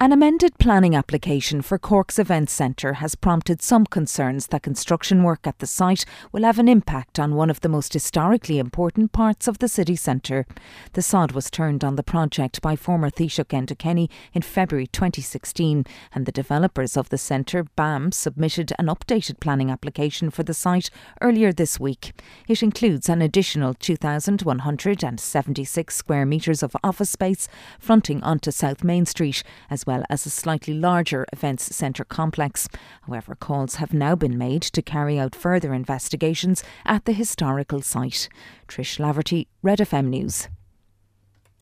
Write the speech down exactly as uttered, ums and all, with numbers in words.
An amended planning application for Cork's Events Centre has prompted some concerns that construction work at the site will have an impact on one of the most historically important parts of the city centre. The sod was turned on the project by former Taoiseach Enda Kenny in February twenty sixteen, and the developers of the centre, B A M, submitted an updated planning application for the site earlier this week. It includes an additional two thousand one hundred seventy-six square metres of office space fronting onto South Main Street, as well as a slightly larger events centre complex. However, calls have now been made to carry out further investigations at the historical site. Trish Laverty, Red F M News.